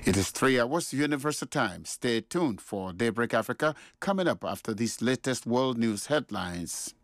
It is 3 hours Universal Time. Stay tuned for Daybreak Africa coming up after these latest world news headlines.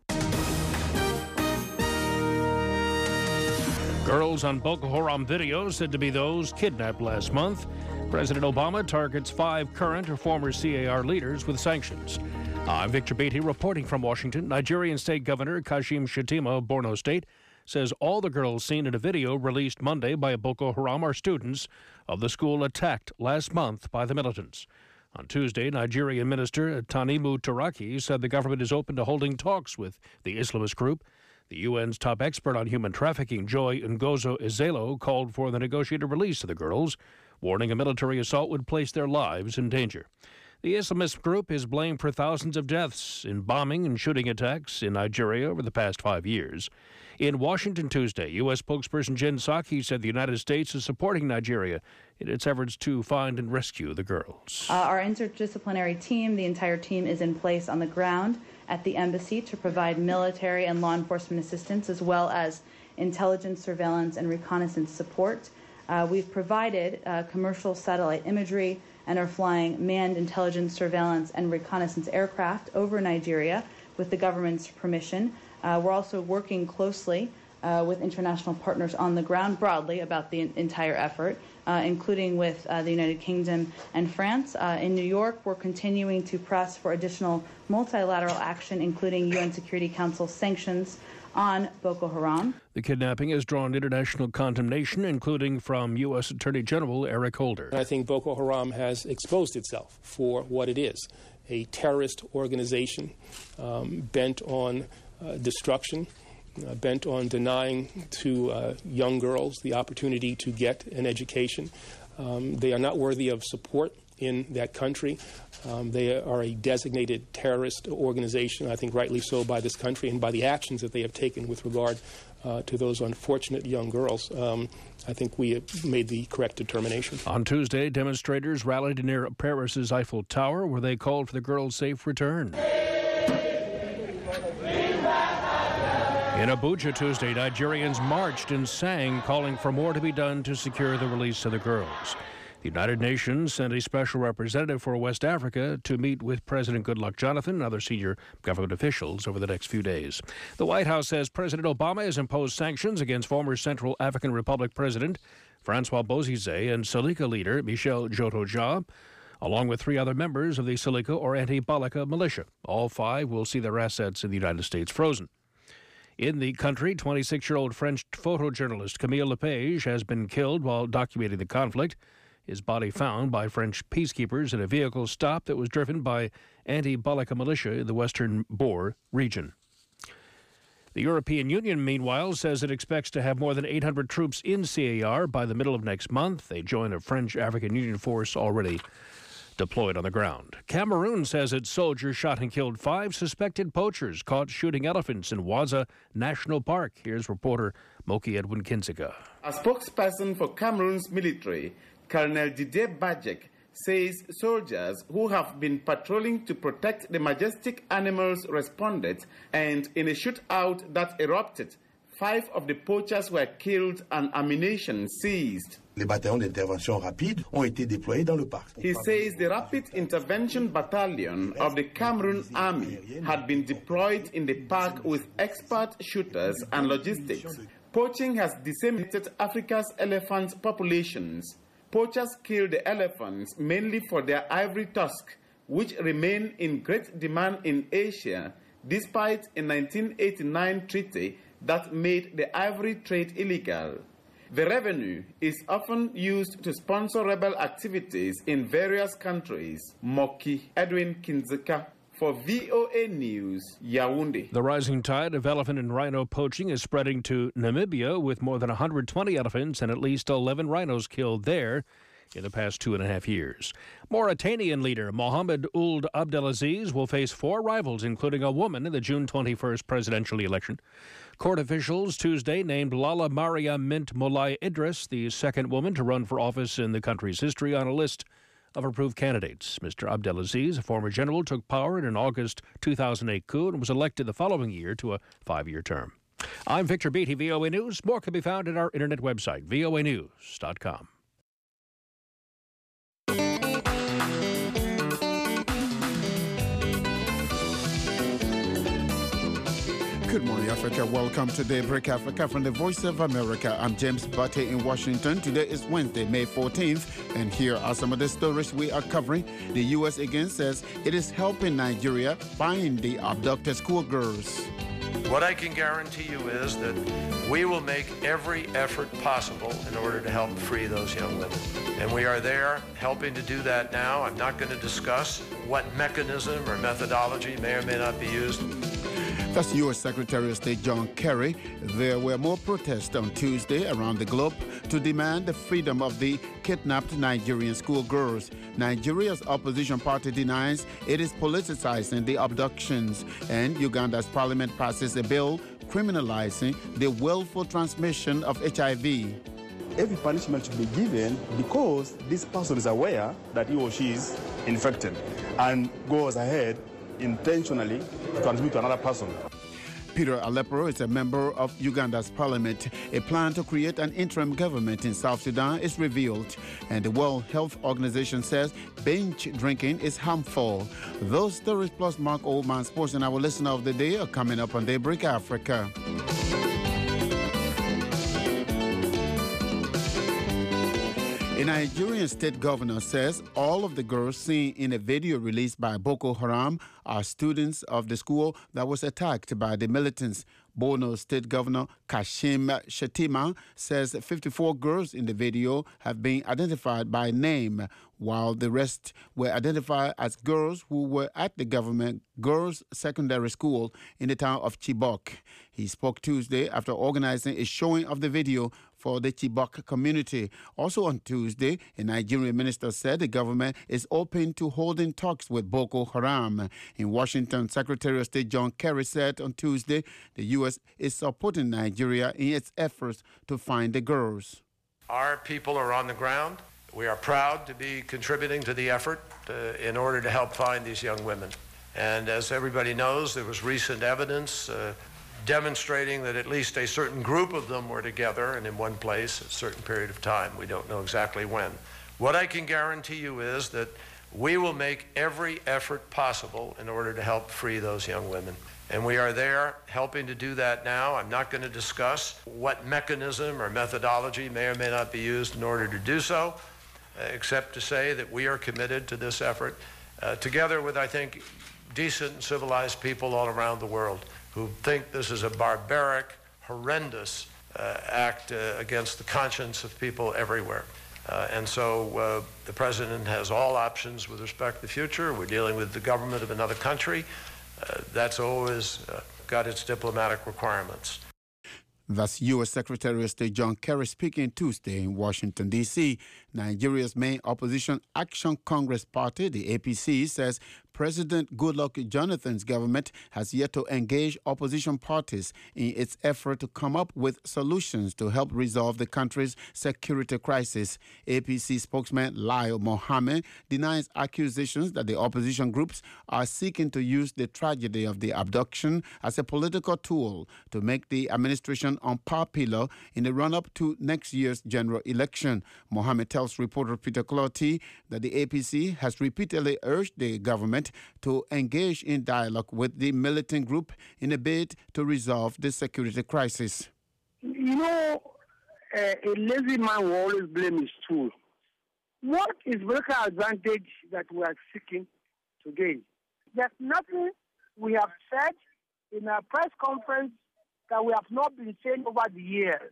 Girls on Boko Haram video said to be those kidnapped last month. President Obama targets 5 current or former CAR leaders with sanctions. I'm Victor Beatty reporting from Washington. Nigerian State Governor Kashim Shettima of Borno State says all the girls seen in a video released Monday by Boko Haram are students of the school attacked last month by the militants. On Tuesday, Nigerian Minister Tanimu Turaki said the government is open to holding talks with the Islamist group. The UN's top expert on human trafficking, Joy Ngozo Ezelo, called for the negotiated release of the girls, warning a military assault would place their lives in danger. The Islamist group is blamed for thousands of deaths in bombing and shooting attacks in Nigeria over the past 5 years. In Washington Tuesday, U.S. spokesperson Jen Psaki said the United States is supporting Nigeria in its efforts to find and rescue the girls. Our interdisciplinary team, the entire team, is in place on the ground at the embassy to provide military and law enforcement assistance, as well as intelligence, surveillance, and reconnaissance support. We've provided commercial satellite imagery and are flying manned intelligence, surveillance, and reconnaissance aircraft over Nigeria with the government's permission. We're also working closely with international partners on the ground broadly about the entire effort, including with the United Kingdom and France. In New York, we're continuing to press for additional multilateral action, including UN Security Council sanctions on Boko Haram. The kidnapping has drawn international condemnation, including from U.S. Attorney General Eric Holder. I think Boko Haram has exposed itself for what it is, a terrorist organization bent on destruction, bent on denying to young girls the opportunity to get an education. They are not worthy of support in that country. They are a designated terrorist organization, I think rightly so by this country, and by the actions that they have taken with regard to those unfortunate young girls. I think we have made the correct determination. On Tuesday, demonstrators rallied near Paris's Eiffel Tower, where they called for the girls' safe return. In Abuja Tuesday, Nigerians marched and sang, calling for more to be done to secure the release of the girls. The United Nations sent a special representative for West Africa to meet with President Goodluck Jonathan and other senior government officials over the next few days. The White House says President Obama has imposed sanctions against former Central African Republic President Francois Bozizé and Salika leader Michel Djotoja, along with 3 other members of the Salika or anti-Balaka militia. All 5 will see their assets in the United States frozen. In the country, 26-year-old French photojournalist Camille Lepage has been killed while documenting the conflict. His body found by French peacekeepers in a vehicle stop that was driven by anti-Balaka militia in the western Bor region. The European Union, meanwhile, says it expects to have more than 800 troops in CAR by the middle of next month. They join a French African Union force already deployed on the ground. Cameroon says its soldiers shot and killed 5 suspected poachers caught shooting elephants in Waza National Park. Here's reporter Moki Edwin Kinziga. A spokesperson for Cameroon's military, Colonel Didier Bajek, says soldiers who have been patrolling to protect the majestic animals responded, and in a shootout that erupted, 5 of the poachers were killed and ammunition seized. Les bataillons d'intervention rapide ont été déployés dans le parc. He says the Rapid Intervention Battalion of the Cameroon Army had been deployed in the park with expert shooters and logistics. Poaching has decimated Africa's elephant populations. Poachers kill the elephants mainly for their ivory tusk, which remain in great demand in Asia, despite a 1989 treaty that made the ivory trade illegal. The revenue is often used to sponsor rebel activities in various countries. Moki Edwin Kinzika for VOA News, Yaoundé. The rising tide of elephant and rhino poaching is spreading to Namibia, with more than 120 elephants and at least 11 rhinos killed there in the past 2.5 years. Mauritanian leader Mohamed Ould Abdelaziz will face 4 rivals, including a woman, in the June 21st presidential election. Court officials Tuesday named Lala Maria Mint Moulay Idris the second woman to run for office in the country's history on a list of approved candidates. Mr. Abdelaziz, a former general, took power in an August 2008 coup and was elected the following year to a 5-year term. I'm Victor Beatty, VOA News. More can be found at our internet website, voanews.com. Good morning, Africa. Welcome to Daybreak Africa from the Voice of America. I'm James Butte in Washington. Today is Wednesday, May 14th, and here are some of the stories we are covering. The U.S. again says it is helping Nigeria find the abducted schoolgirls. What I can guarantee you is that we will make every effort possible in order to help free those young women. And we are there helping to do that now. I'm not going to discuss what mechanism or methodology may or may not be used. That's U.S. Secretary of State John Kerry. There were more protests on Tuesday around the globe to demand the freedom of the kidnapped Nigerian schoolgirls. Nigeria's opposition party denies it is politicizing the abductions, and Uganda's parliament passes a bill criminalizing the willful transmission of HIV. Every punishment should be given because this person is aware that he or she is infected and goes ahead intentionally to transmit to another person. Peter Aleppo is a member of Uganda's parliament. A plan to create an interim government in South Sudan is revealed, and the World Health Organization says binge drinking is harmful. Those stories plus Mark Oldman Sports and our listener of the day are coming up on Daybreak Africa. A Nigerian state governor says all of the girls seen in a video released by Boko Haram are students of the school that was attacked by the militants. Borno State Governor Kashim Shettima says 54 girls in the video have been identified by name, while the rest were identified as girls who were at the government girls' secondary school in the town of Chibok. He spoke Tuesday after organizing a showing of the video for the Chibok community. Also on Tuesday, a Nigerian minister said the government is open to holding talks with Boko Haram. In Washington, Secretary of State John Kerry said on Tuesday the U.S. is supporting Nigeria in its efforts to find the girls. Our people are on the ground. We are proud to be contributing to the effort in order to help find these young women. And as everybody knows, there was recent evidence demonstrating that at least a certain group of them were together and in one place at a certain period of time. We don't know exactly when. What I can guarantee you is that we will make every effort possible in order to help free those young women. And we are there helping to do that now. I'm not going to discuss what mechanism or methodology may or may not be used in order to do so, except to say that we are committed to this effort, together with, I think, decent and civilized people all around the world who think this is a barbaric, horrendous act against the conscience of people everywhere. And so the president has all options with respect to the future. We're dealing with the government of another country. That's always got its diplomatic requirements. That's U.S. Secretary of State John Kerry speaking Tuesday in Washington, D.C. Nigeria's main opposition Action Congress Party, the APC, says President Goodluck Jonathan's government has yet to engage opposition parties in its effort to come up with solutions to help resolve the country's security crisis. APC spokesman Lai Mohammed denies accusations that the opposition groups are seeking to use the tragedy of the abduction as a political tool to make the administration unpopular in the run-up to next year's general election. Mohammed tells reporter Peter Clotty that the APC has repeatedly urged the government to engage in dialogue with the militant group in a bid to resolve the security crisis. You know, a lazy man will always blame his tool. What is political advantage that we are seeking to gain? There's nothing we have said in our press conference that we have not been saying over the years.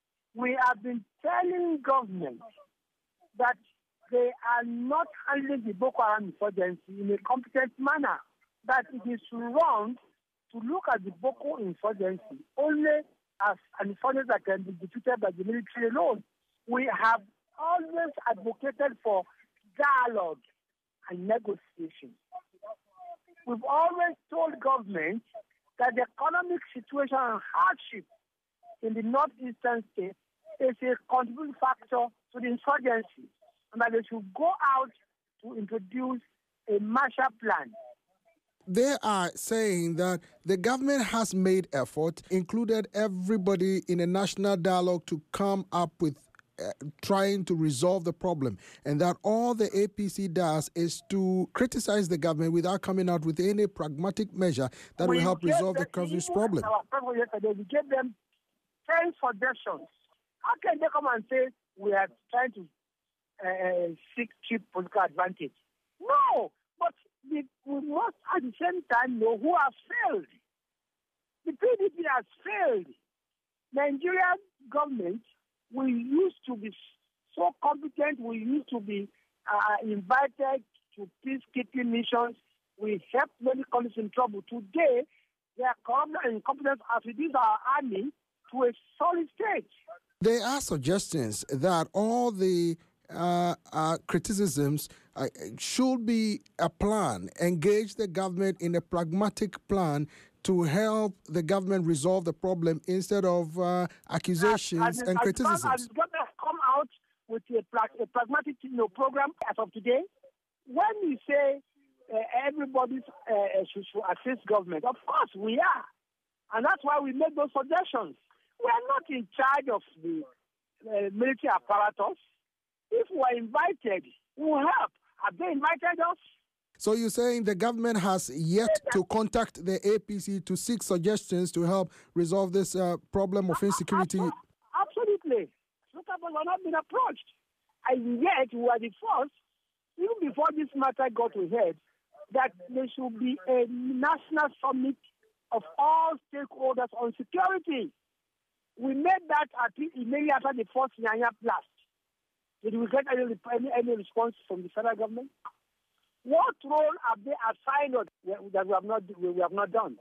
We have been telling government that they are not handling the Boko Haram insurgency in a competent manner, that it is wrong to look at the Boko insurgency only as an insurgency that can be defeated by the military alone. We have always advocated for dialogue and negotiation. We've always told government that the economic situation and hardship in the northeastern states is a contributing factor to the insurgency, and that they should go out to introduce a Marshall Plan. They are saying that the government has made effort, included everybody in a national dialogue to come up with trying to resolve the problem, and that all the APC does is to criticize the government without coming out with any pragmatic measure that will help resolve the country's problem. We gave them 10 suggestions. How can they come and say we are trying to seek cheap political advantage? No, but we must at the same time know who has failed. The PDP has failed. Nigerian government, we used to be so competent, we used to be invited to peacekeeping missions. We helped many countries in trouble. Today, they are corrupt and incompetent as reduce our army to a solid state. There are suggestions that all the criticisms should be a plan, engage the government in a pragmatic plan to help the government resolve the problem instead of accusations and criticisms. As the government come out with a pragmatic program as of today, when we say everybody should assist government, of course we are. And that's why we made those suggestions. We are not in charge of the military apparatus. If we are invited, we will help. Have they invited us? So you're saying the government has yet to contact the APC to seek suggestions to help resolve this problem of insecurity? Absolutely. Look at, we have not been approached. And yet we are the first, even before this matter got to head, that there should be a national summit of all stakeholders on security. We made that immediately after the first Nyanya blast. Did we get any response from the federal government? What role have they assigned us that we have not done?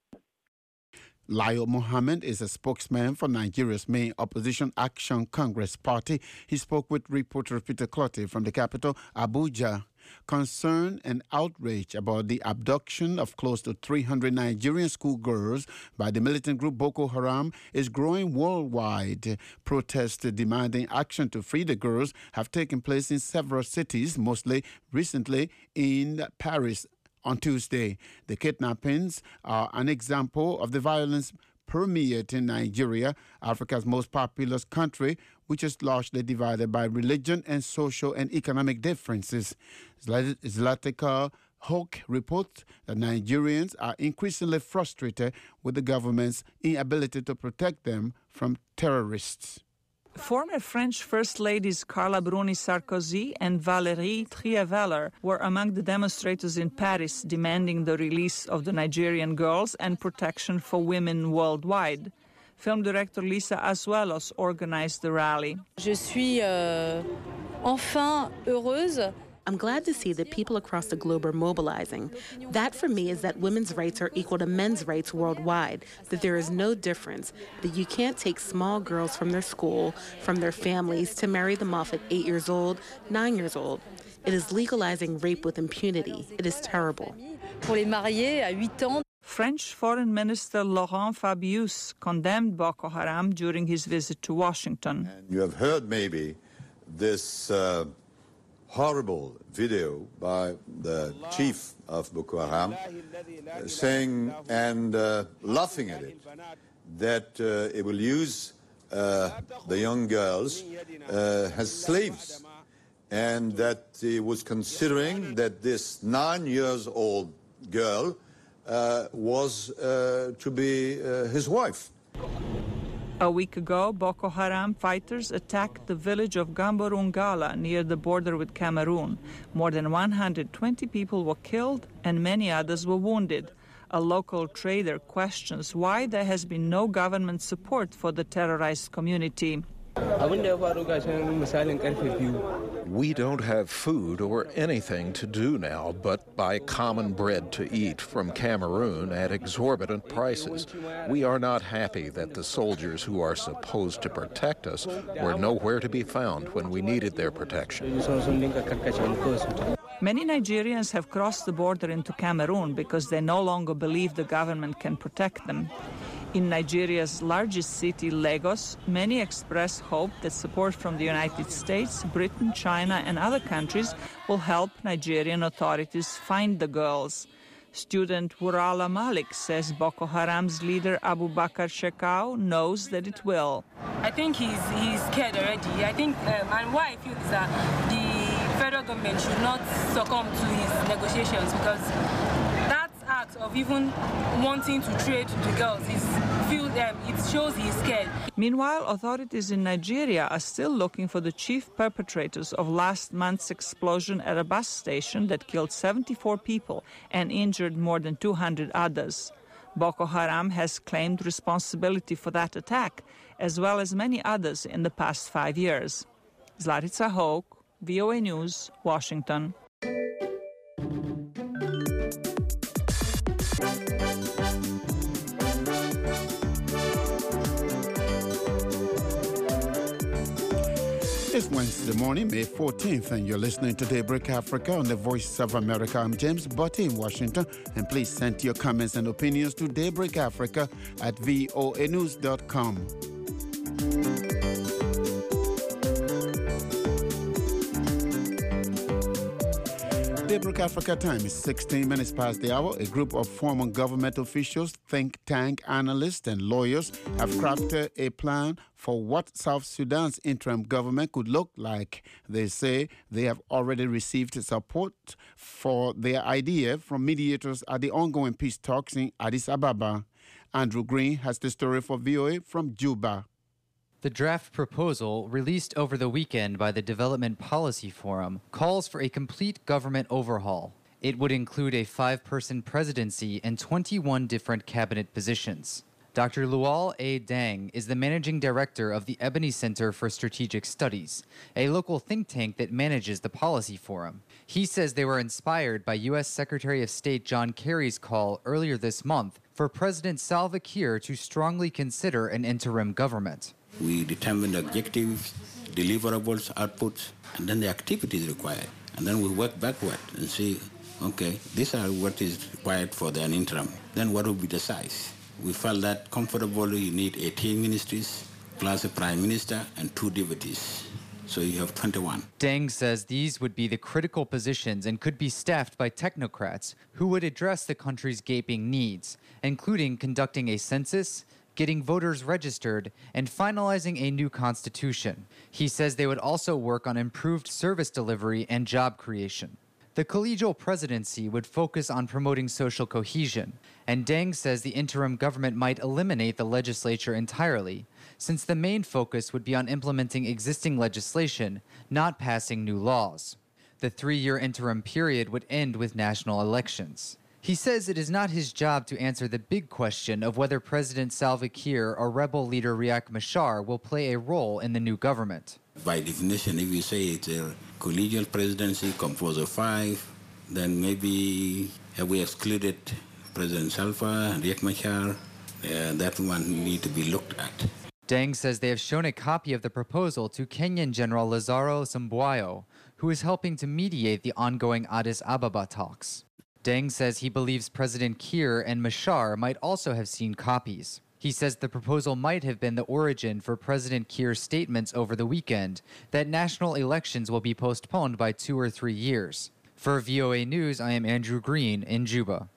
Layo Mohammed is a spokesman for Nigeria's main opposition Action Congress Party. He spoke with reporter Peter Clottey from the capital, Abuja. Concern and outrage about the abduction of close to 300 Nigerian schoolgirls by the militant group Boko Haram is growing worldwide. Protests demanding action to free the girls have taken place in several cities, mostly recently in Paris on Tuesday. The kidnappings are an example of the violence permeating Nigeria, Africa's most populous country, which is largely divided by religion and social and economic differences. Zlatica Hawk reports that Nigerians are increasingly frustrated with the government's inability to protect them from terrorists. Former French First Ladies Carla Bruni Sarkozy and Valérie Trierweiler were among the demonstrators in Paris demanding the release of the Nigerian girls and protection for women worldwide. Film director Lisa Azuelos organized the rally. Je suis enfin heureuse. I'm glad to see that people across the globe are mobilizing. That, for me, is that women's rights are equal to men's rights worldwide, that there is no difference, that you can't take small girls from their school, from their families, to marry them off at 8 years old, 9 years old. It is legalizing rape with impunity. It is terrible. Pour les marier à 8 ans. French Foreign Minister Laurent Fabius condemned Boko Haram during his visit to Washington. And you have heard maybe this horrible video by the chief of Boko Haram saying and laughing at it, that it will use the young girls as slaves, and that he was considering that this 9-year-old girl was to be his wife. A week ago, Boko Haram fighters attacked the village of Gamborungala near the border with Cameroon. More than 120 people were killed and many others were wounded. A local trader questions why there has been no government support for the terrorized community. We don't have food or anything to do now but buy common bread to eat from Cameroon at exorbitant prices. We are not happy that the soldiers who are supposed to protect us were nowhere to be found when we needed their protection. Many Nigerians have crossed the border into Cameroon because they no longer believe the government can protect them. In Nigeria's largest city, Lagos, many express hope that support from the United States, Britain, China, and other countries will help Nigerian authorities find the girls. Student Wurala Malik says Boko Haram's leader Abu Bakr Shekau knows that it will. I think he's scared already. I think, and why I feel is that the federal government should not succumb to his negotiations, because that act of even wanting to trade the girls it shows he's scared. Meanwhile, authorities in Nigeria are still looking for the chief perpetrators of last month's explosion at a bus station that killed 74 people and injured more than 200 others. Boko Haram has claimed responsibility for that attack, as well as many others in the past 5 years. Zlatica Hoke, VOA News, Washington. It's Wednesday morning, May 14th, and you're listening to Daybreak Africa on the Voice of America. I'm James Butty in Washington, and please send your comments and opinions to Daybreak Africa at voanews.com. Daybreak Africa time is 16 minutes past the hour. A group of former government officials, think tank analysts, and lawyers have crafted a plan for what South Sudan's interim government could look like. They say they have already received support for their idea from mediators at the ongoing peace talks in Addis Ababa. Andrew Green has the story for VOA from Juba. The draft proposal, released over the weekend by the Development Policy Forum, calls for a complete government overhaul. It would include a 5-person presidency and 21 different cabinet positions. Dr. Lual A. Dang is the managing director of the Ebony Center for Strategic Studies, a local think tank that manages the Policy Forum. He says they were inspired by U.S. Secretary of State John Kerry's call earlier this month for President Salva Kiir to strongly consider an interim government. We determine the objectives, deliverables, outputs, and then the activities required. And then we work backward and see, okay, these are what is required for an interim. Then what will be the size? We felt that comfortably you need 18 ministries, plus a prime minister and 2 deputies. So you have 21. Dang says these would be the critical positions and could be staffed by technocrats who would address the country's gaping needs, including conducting a census, getting voters registered, and finalizing a new constitution. He says they would also work on improved service delivery and job creation. The collegial presidency would focus on promoting social cohesion, and Dang says the interim government might eliminate the legislature entirely, since the main focus would be on implementing existing legislation, not passing new laws. The 3-year interim period would end with national elections. He says it is not his job to answer the big question of whether President Salva Kiir or rebel leader Riek Machar will play a role in the new government. By definition, if you say it's a collegial presidency composed of 5, then maybe have we excluded President Salva and Riek Machar? That one need to be looked at. Dang says they have shown a copy of the proposal to Kenyan General Lazaro Sambuayo, who is helping to mediate the ongoing Addis Ababa talks. Dang says he believes President Kiir and Machar might also have seen copies. He says the proposal might have been the origin for President Kiir's statements over the weekend that national elections will be postponed by 2 or 3 years. For VOA News, I am Andrew Green in Juba.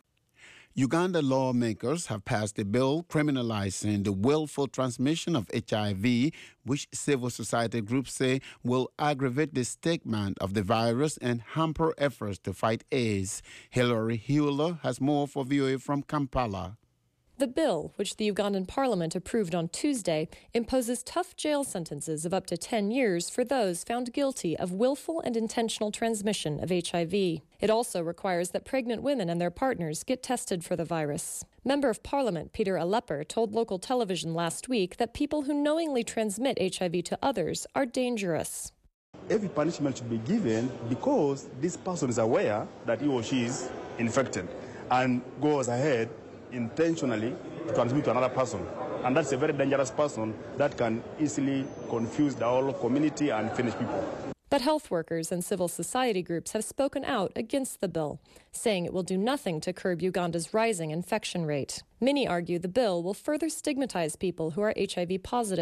Uganda lawmakers have passed a bill criminalizing the willful transmission of HIV, which civil society groups say will aggravate the stigma of the virus and hamper efforts to fight AIDS. Hilary Hewler has more for VOA from Kampala. The bill, which the Ugandan parliament approved on Tuesday, imposes tough jail sentences of up to 10 years for those found guilty of willful and intentional transmission of HIV. It also requires that pregnant women and their partners get tested for the virus. Member of Parliament Peter Alepper told local television last week that people who knowingly transmit HIV to others are dangerous. Every punishment should be given because this person is aware that he or she is infected and goes ahead intentionally to transmit to another person. And that's a very dangerous person that can easily confuse the whole community and finish people. But health workers and civil society groups have spoken out against the bill, saying it will do nothing to curb Uganda's rising infection rate. Many argue the bill will further stigmatize people who are HIV positive.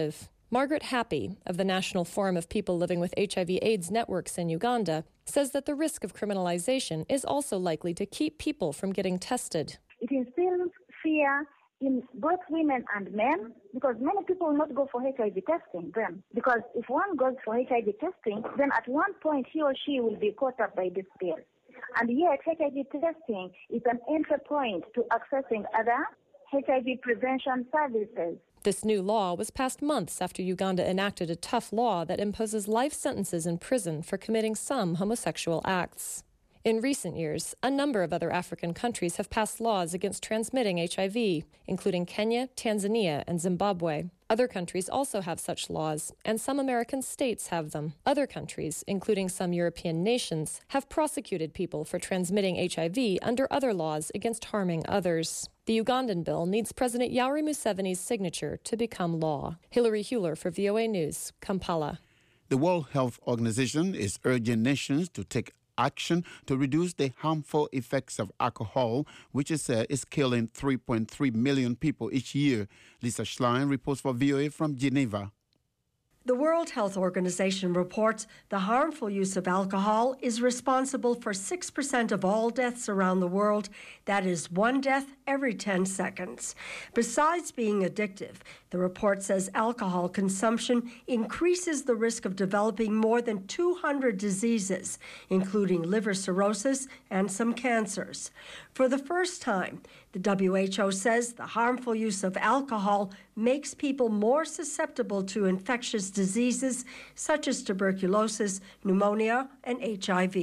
Margaret Happy, of the National Forum of People Living with HIV/AIDS Networks in Uganda, says that the risk of criminalization is also likely to keep people from getting tested. It instills fear in both women and men, because many people will not go for HIV testing then. Because if one goes for HIV testing, then at one point he or she will be caught up by this pill. And yet HIV testing is an entry point to accessing other HIV prevention services. This new law was passed months after Uganda enacted a tough law that imposes life sentences in prison for committing some homosexual acts. In recent years, a number of other African countries have passed laws against transmitting HIV, including Kenya, Tanzania, and Zimbabwe. Other countries also have such laws, and some American states have them. Other countries, including some European nations, have prosecuted people for transmitting HIV under other laws against harming others. The Ugandan bill needs President Yoweri Museveni's signature to become law. Hilary Hewler for VOA News, Kampala. The World Health Organization is urging nations to take action to reduce the harmful effects of alcohol, which is killing 3.3 million people each year. Lisa Schlein reports for VOA from Geneva. The World Health Organization reports the harmful use of alcohol is responsible for 6% of all deaths around the world. That is 1 death every 10 seconds. Besides being addictive, the report says alcohol consumption increases the risk of developing more than 200 diseases, including liver cirrhosis and some cancers. For the first time, the WHO says the harmful use of alcohol makes people more susceptible to infectious diseases such as tuberculosis, pneumonia, and HIV.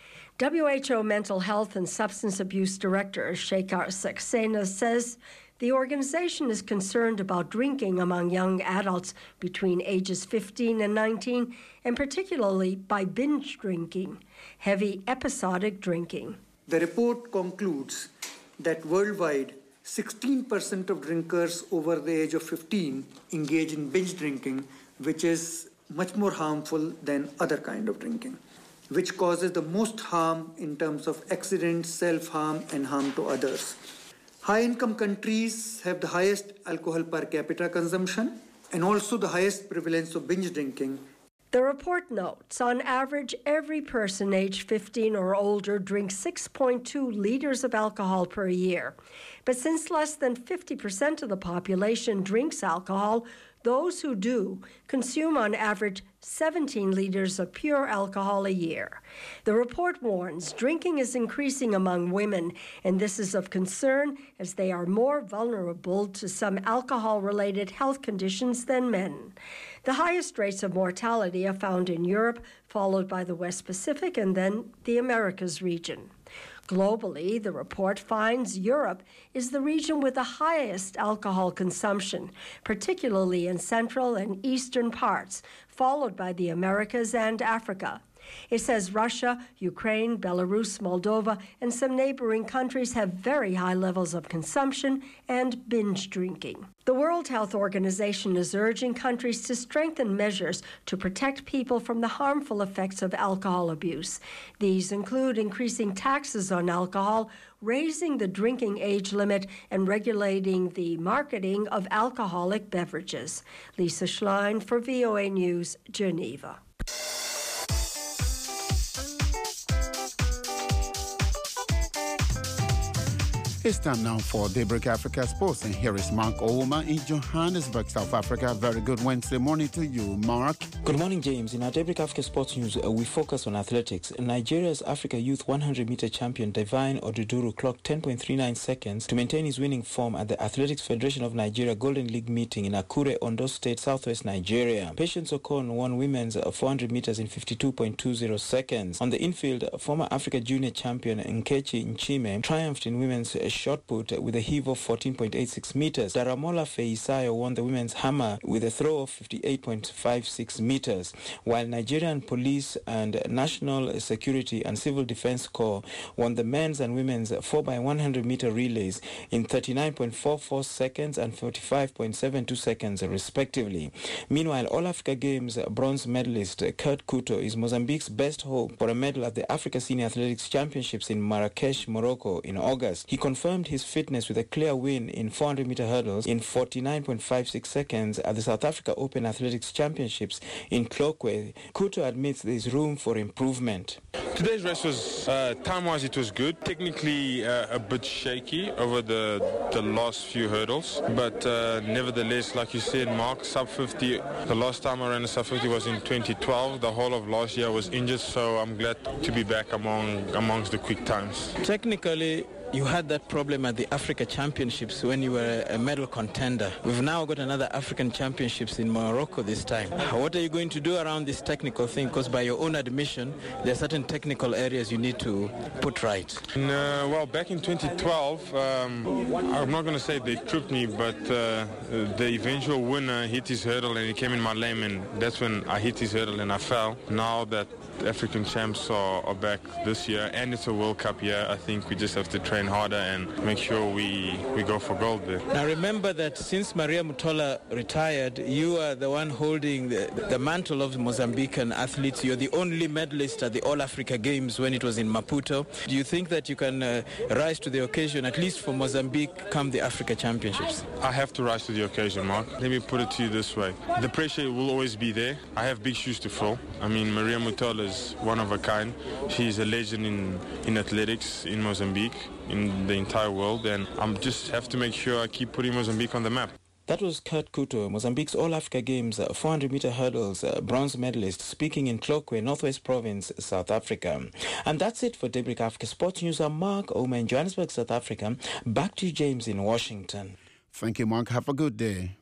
WHO Mental Health and Substance Abuse Director Shekhar Saxena says the organization is concerned about drinking among young adults between ages 15 and 19, and particularly by binge drinking, heavy episodic drinking. The report concludes that worldwide, 16% of drinkers over the age of 15 engage in binge drinking, which is much more harmful than other kind of drinking, which causes the most harm in terms of accidents, self-harm, and harm to others. High-income countries have the highest alcohol per capita consumption and also the highest prevalence of binge drinking. The report notes, on average, every person aged 15 or older drinks 6.2 liters of alcohol per year. But since less than 50% of the population drinks alcohol, those who do consume on average 17 liters of pure alcohol a year. The report warns drinking is increasing among women, and this is of concern as they are more vulnerable to some alcohol-related health conditions than men. The highest rates of mortality are found in Europe, followed by the West Pacific and then the Americas region. Globally, the report finds Europe is the region with the highest alcohol consumption, particularly in central and eastern parts, followed by the Americas and Africa. It says Russia, Ukraine, Belarus, Moldova, and some neighboring countries have very high levels of consumption and binge drinking. The World Health Organization is urging countries to strengthen measures to protect people from the harmful effects of alcohol abuse. These include increasing taxes on alcohol, raising the drinking age limit, and regulating the marketing of alcoholic beverages. Lisa Schlein for VOA News, Geneva. It's time now for Daybreak Africa Sports, and here is Mark Ouma in Johannesburg, South Africa. Very good Wednesday morning to you, Mark. Good morning, James. In our Daybreak Africa Sports News, we focus on athletics. Nigeria's Africa Youth 100-meter champion Divine Oduduru clocked 10.39 seconds to maintain his winning form at the Athletics Federation of Nigeria Golden League meeting in Akure, Ondo State, southwest Nigeria. Patience Okon won women's 400 meters in 52.20 seconds. On the infield, former Africa Junior champion Nkechi Nchime triumphed in women's shot put with a heave of 14.86 meters. Daramola Feisayo won the women's hammer with a throw of 58.56 meters. meters, while Nigerian Police and National Security and Civil Defense Corps won the men's and women's 4x100 meter relays in 39.44 seconds and 45.72 seconds respectively. Meanwhile, All Africa Games bronze medalist Kurt Kuto is Mozambique's best hope for a medal at the Africa Senior Athletics Championships in Marrakesh, Morocco in August. He confirmed his fitness with a clear win in 400 meter hurdles in 49.56 seconds at the South Africa Open Athletics Championships in Tlokwe. Kuto admits there is room for improvement. Today's race was, time-wise, it was good. Technically a bit shaky over the last few hurdles, but nevertheless, like you said, Mark, sub 50. The last time I ran a sub 50 was in 2012. The whole of last year I was injured, so I'm glad to be back amongst the quick times. Technically, you had that problem at the Africa Championships when you were a medal contender. We've now got another African Championships in Morocco this time. What are you going to do around this technical thing? Because by your own admission, there are certain technical areas you need to put right. Well, back in 2012, I'm not going to say they tripped me, but the eventual winner hit his hurdle and he came in my lane, and that's when I hit his hurdle and I fell. Now that African champs are back this year, and it's a World Cup year, I think we just have to train harder and make sure we go for gold there. Now remember that since Maria Mutola retired, you are the one holding the mantle of Mozambican athletes. You're the only medalist at the All Africa Games when it was in Maputo. Do you think that you can rise to the occasion, at least for Mozambique, come the Africa Championships? I have to rise to the occasion, Mark. Let me put it to you this way. The pressure will always be there. I have big shoes to fill. I mean, Maria Mutola is one of a kind. She's a legend in athletics in Mozambique, in the entire world, and I just have to make sure I keep putting Mozambique on the map. That was Kurt Kuto, Mozambique's All Africa Games 400 meter hurdles bronze medalist, speaking in Tlokwe, Northwest Province, South Africa. And that's it for Daybreak Africa Sports News. I'm Mark Omer in Johannesburg, South Africa. Back to you, James, in Washington. Thank you, Mark. Have a good day.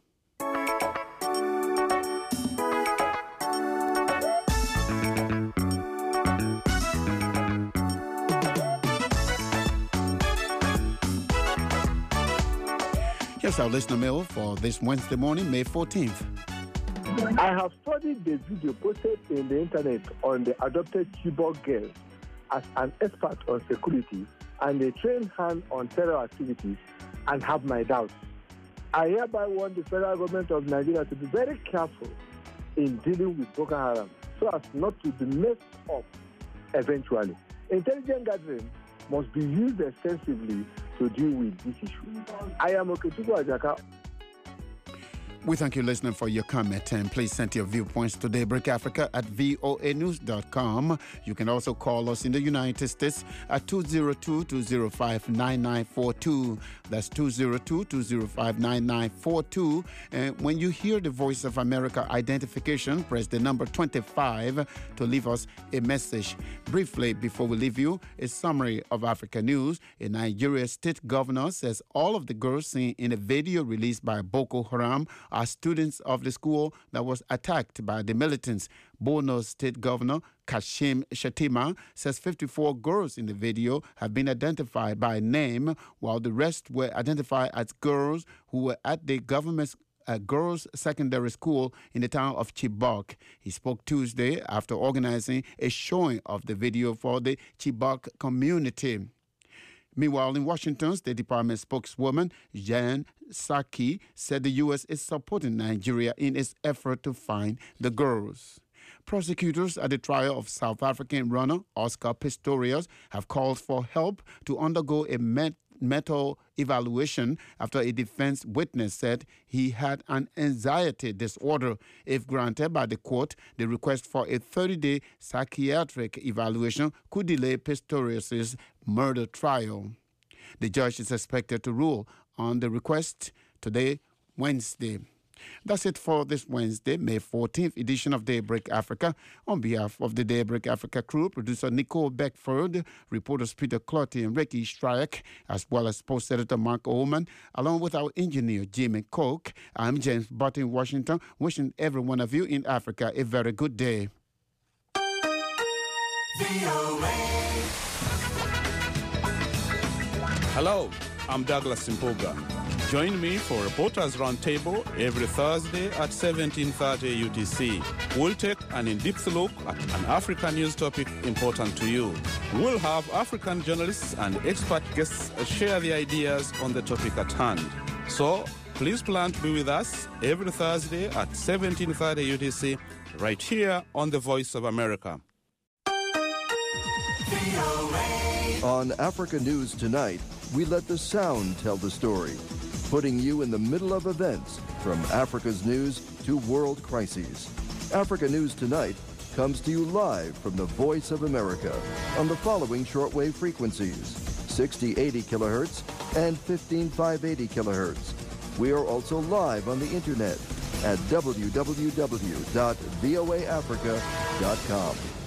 Here's our listener mail for this Wednesday morning, May 14th. I have studied the video posted in the internet on the adopted Chibok girl as an expert on security and a trained hand on terror activities and have my doubts. I hereby want the federal government of Nigeria to be very careful in dealing with Boko Haram so as not to be messed up eventually. Intelligent gathering must be used extensively to deal with this issue. I am Okechukwu Ajaka. We thank you, listener, for your comment, and please send your viewpoints to Daybreak Africa at voanews.com. You can also call us in the United States at 202-205-9942. That's 202-205-9942. And when you hear the Voice of America identification, press the number 25 to leave us a message. Briefly, before we leave you, a summary of Africa news. A Nigeria state governor says all of the girls seen in a video released by Boko Haram are students of the school that was attacked by the militants. Borno State Governor Kashim Shettima says 54 girls in the video have been identified by name, while the rest were identified as girls who were at the government's girls' secondary school in the town of Chibok. He spoke Tuesday after organizing a showing of the video for the Chibok community. Meanwhile, in Washington, State Department spokeswoman Jen Psaki said the U.S. is supporting Nigeria in its effort to find the girls. Prosecutors at the trial of South African runner Oscar Pistorius have called for help to undergo a mental evaluation after a defense witness said he had an anxiety disorder. If granted by the court, the request for a 30-day psychiatric evaluation could delay Pistorius' murder trial. The judge is expected to rule on the request today, Wednesday. That's it for this Wednesday, May 14th edition of Daybreak Africa. On behalf of the Daybreak Africa crew, producer Nicole Beckford, reporters Peter Clotty and Ricky Strike, as well as post editor Mark Ullman, along with our engineer Jimmy Koch, I'm James Butt in Washington, wishing every one of you in Africa a very good day. Hello, I'm Douglas Simpoga. Join me for Reporters Roundtable every Thursday at 17:30 UTC. We'll take an in-depth look at an African news topic important to you. We'll have African journalists and expert guests share their ideas on the topic at hand. So, please plan to be with us every Thursday at 17:30 UTC, right here on The Voice of America. On Africa News Tonight, we let the sound tell the story, putting you in the middle of events from Africa's news to world crises. Africa News Tonight comes to you live from the Voice of America on the following shortwave frequencies: 6080 kilohertz and 15580 kilohertz. We are also live on the internet at www.voaafrica.com.